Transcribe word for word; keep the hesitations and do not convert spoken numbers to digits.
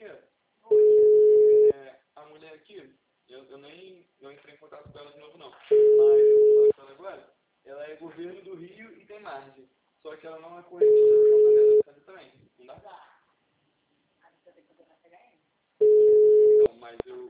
que é? É, a mulher aqui, eu, eu nem não entrei em contato com ela de novo não, mas eu tô falando agora, ela é governo do Rio e tem margem, só que ela não é corrente de conta dela, sabe também, não dá? Não, mas eu,